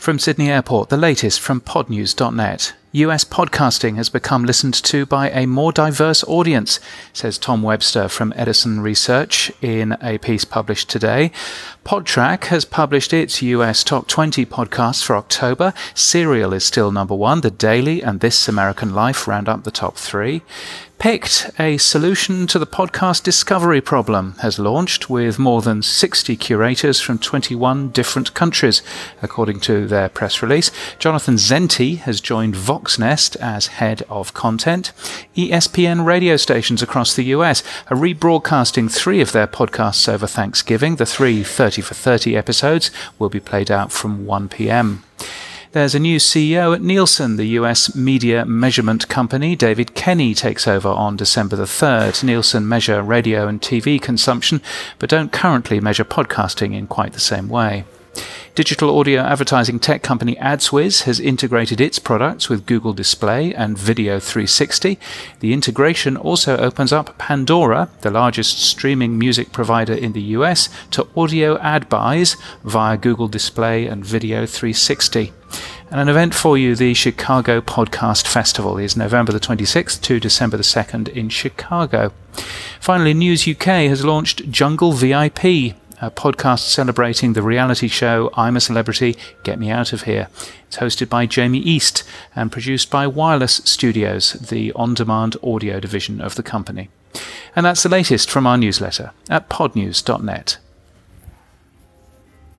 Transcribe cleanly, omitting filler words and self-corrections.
From Sydney Airport, the latest from podnews.net. US podcasting has become listened to by a more diverse audience, says Tom Webster from Edison Research in a piece published today. Podtrac has published its US Top 20 podcasts for October. Serial is still number one. The Daily and This American Life round up the top three. Picked, a solution to the podcast discovery problem, has launched with more than 60 curators from 21 different countries, according to their press release. Jonathan Zenti has joined Voxnest as head of content. ESPN radio stations across the US are rebroadcasting 3 of their podcasts over Thanksgiving. The 3 30 for 30 episodes will be played out from 1 p.m. There's a new CEO at Nielsen, the US media measurement company. David Kenny takes over on December the 3rd. Nielsen measure radio and TV consumption, but don't currently measure podcasting in quite the same way. Digital audio advertising tech company AdsWizz has integrated its products with Google Display and Video 360. The integration also opens up Pandora, the largest streaming music provider in the US, to audio ad buys via Google Display and Video 360. And an event for you, the Chicago Podcast Festival, is November the 26th to December the 2nd in Chicago. Finally, News UK has launched Jungle VIP, a podcast celebrating the reality show I'm a Celebrity, Get Me Out of Here. It's hosted by Jamie East and produced by Wireless Studios, the on-demand audio division of the company. And that's the latest from our newsletter at podnews.net.